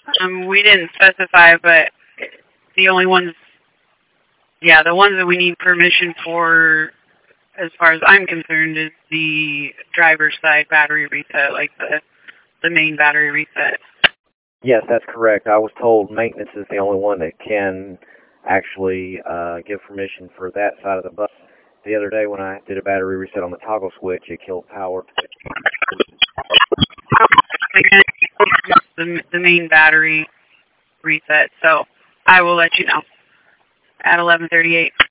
We didn't specify, but the only ones, yeah, the ones that we need permission for, as far as I'm concerned, is the driver's side battery reset, like the main battery reset. Yes, that's correct. I was told maintenance is the only one that can actually give permission for that side of the bus. The other day when I did a battery reset on the toggle switch, it killed power. The main battery reset, so I will let you know at 11:38.